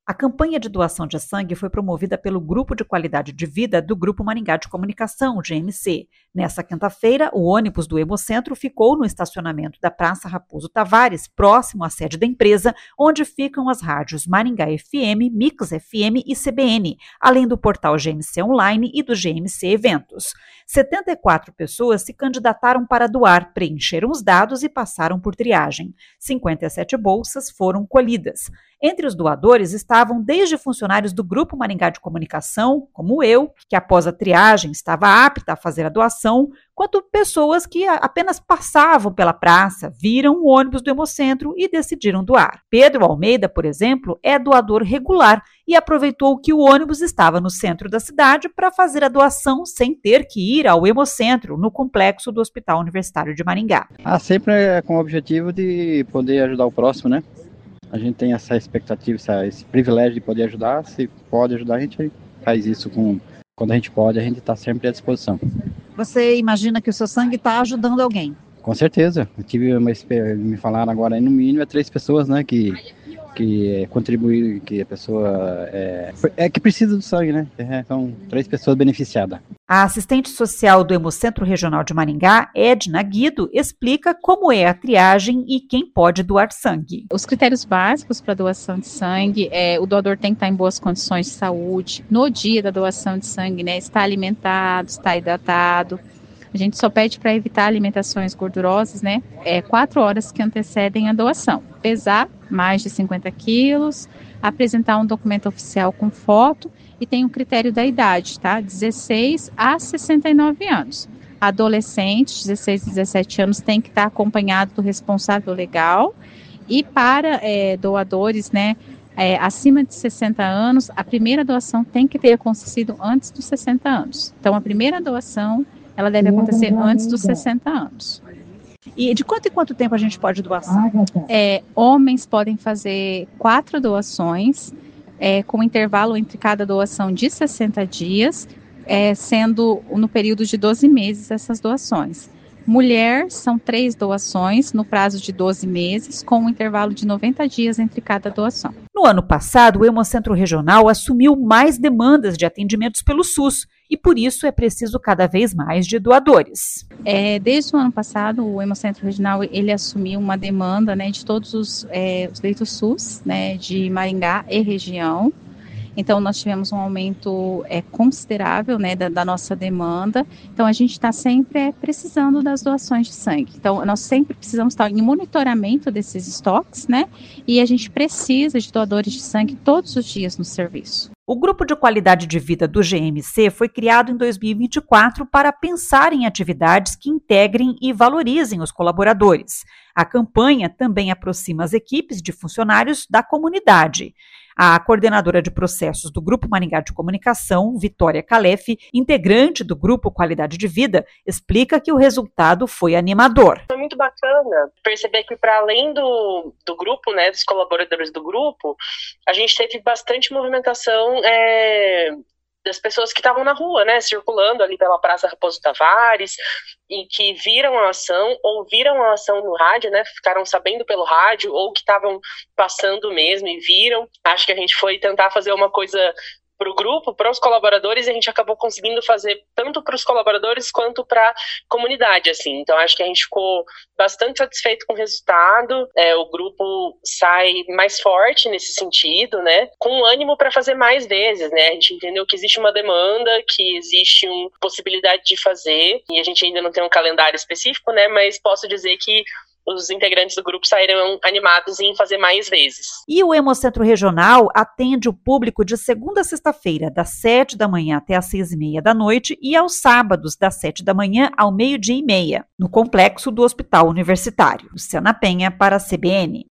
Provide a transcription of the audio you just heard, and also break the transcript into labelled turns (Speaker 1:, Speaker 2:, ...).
Speaker 1: A campanha de doação de sangue foi promovida pelo Grupo de Qualidade de Vida do Grupo Maringá de Comunicação, GMC. Nessa quinta-feira, o ônibus do Hemocentro ficou no estacionamento da Praça Raposo Tavares, próximo à sede da empresa, onde ficam as rádios Maringá FM, Mix FM e CBN, além do portal GMC Online e do GMC Eventos. 74 pessoas se candidataram para doar, preencheram os dados e passaram por triagem. 57 bolsas foram colhidas. Entre os doadores estavam desde funcionários do Grupo Maringá de Comunicação, como eu, que após a triagem estava apta a fazer a doação, quanto pessoas que apenas passavam pela praça, viram o ônibus do Hemocentro e decidiram doar. Pedro Almeida, por exemplo, é doador regular e aproveitou que o ônibus estava no centro da cidade para fazer a doação sem ter que ir ao Hemocentro, no complexo do Hospital Universitário de Maringá.
Speaker 2: Sempre é com o objetivo de poder ajudar o próximo, né? A gente tem essa expectativa, esse privilégio de poder ajudar. Se pode ajudar, a gente faz isso quando a gente pode, a gente está sempre à disposição.
Speaker 1: Você imagina que o seu sangue está ajudando alguém?
Speaker 2: Com certeza. Eu tive me falaram agora, aí, no mínimo, 3 pessoas, né, que contribuíram, que a pessoa que precisa do sangue, né? São 3 pessoas beneficiadas.
Speaker 1: A assistente social do Hemocentro Regional de Maringá, Edna Guido, explica como é a triagem e quem pode doar sangue.
Speaker 3: Os critérios básicos para doação de sangue o doador tem que estar em boas condições de saúde. No dia da doação de sangue, né, estar alimentado, estar hidratado. A gente só pede para evitar alimentações gordurosas, né? 4 horas que antecedem a doação. Pesar mais de 50 quilos, apresentar um documento oficial com foto e tem o critério da idade, tá? 16 a 69 anos. Adolescentes, 16 a 17 anos, tem que estar acompanhado do responsável legal. E para doadores, né, acima de 60 anos, a primeira doação tem que ter acontecido antes dos 60 anos. Então, a primeira doação ela deve acontecer antes dos 60 anos.
Speaker 1: E de quanto em quanto tempo a gente pode doar sangue?
Speaker 3: Homens podem fazer 4 doações, com intervalo entre cada doação de 60 dias, sendo no período de 12 meses essas doações. Mulher, são 3 doações no prazo de 12 meses, com um intervalo de 90 dias entre cada doação.
Speaker 1: No ano passado, o Hemocentro Regional assumiu mais demandas de atendimentos pelo SUS e, por isso, é preciso cada vez mais de doadores.
Speaker 3: Desde o ano passado, o Hemocentro Regional ele assumiu uma demanda, né, de todos os leitos SUS, né, de Maringá e região. Então, nós tivemos um aumento considerável, né, da nossa demanda. Então, a gente está sempre precisando das doações de sangue. Então, nós sempre precisamos estar em monitoramento desses estoques, né? E a gente precisa de doadores de sangue todos os dias no serviço.
Speaker 1: O Grupo de Qualidade de Vida do GMC foi criado em 2024 para pensar em atividades que integrem e valorizem os colaboradores. A campanha também aproxima as equipes de funcionários da comunidade. A coordenadora de processos do Grupo Maringá de Comunicação, Vitória Calef, integrante do Grupo Qualidade de Vida, explica que o resultado foi animador.
Speaker 4: Foi muito bacana perceber que, para além do grupo, né, dos colaboradores do grupo, a gente teve bastante movimentação das pessoas que estavam na rua, né, circulando ali pela Praça Raposo Tavares, e que viram a ação, ouviram a ação no rádio, né, ficaram sabendo pelo rádio, ou que estavam passando mesmo e viram. Acho que a gente foi tentar fazer uma coisa para o grupo, para os colaboradores, e a gente acabou conseguindo fazer tanto para os colaboradores quanto para a comunidade, assim. Então, acho que a gente ficou bastante satisfeito com o resultado. O grupo sai mais forte nesse sentido, né? Com ânimo para fazer mais vezes, né? A gente entendeu que existe uma demanda, que existe uma possibilidade de fazer, e a gente ainda não tem um calendário específico, né? Mas posso dizer que os integrantes do grupo saíram animados em fazer mais vezes.
Speaker 1: E o Hemocentro Regional atende o público de segunda a sexta-feira, das 7 da manhã até as 6h30 da noite, e aos sábados, das 7 da manhã ao 12h30, no complexo do Hospital Universitário. Luciana Penha, para a CBN.